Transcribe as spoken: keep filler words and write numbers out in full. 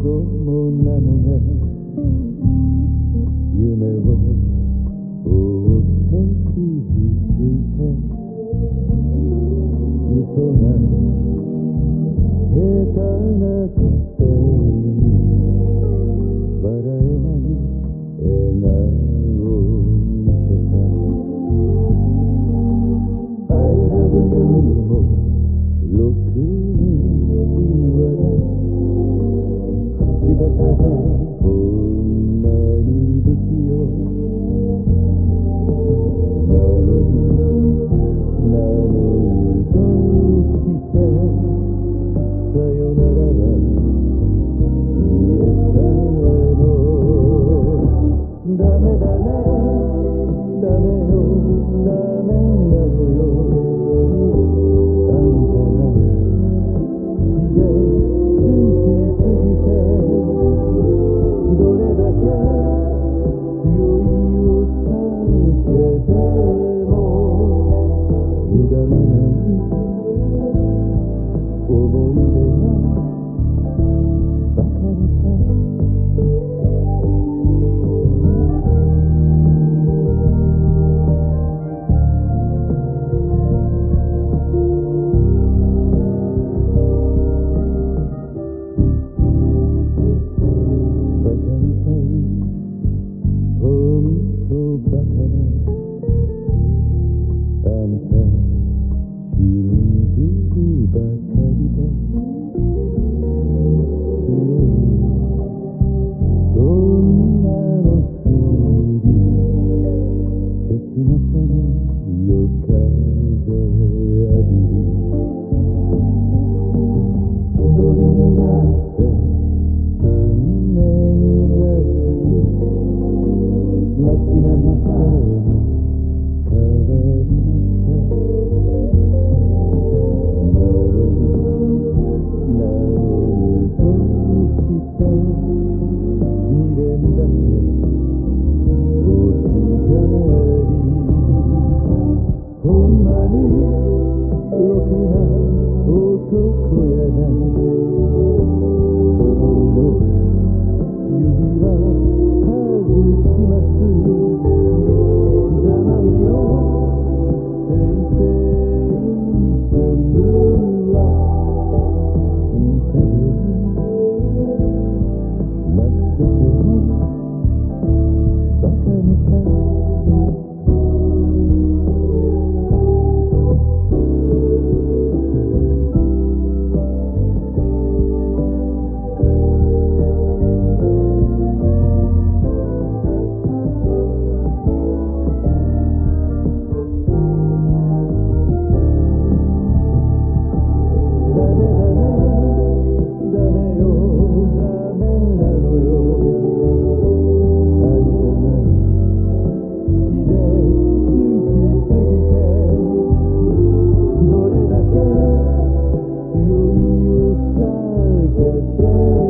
供なのね。夢を追って傷ついて嘘が下手なくせに笑えない笑顔を見せた。 I love you もろくに言わない口下手でほんまに不器用なのになのにどうしてさよならは言えたの。ダメだねダメよダメなのよ。あんたが好きで好きすぎてどれだけ強いお酒でも歪まない思い出がバカみたい。Yeah.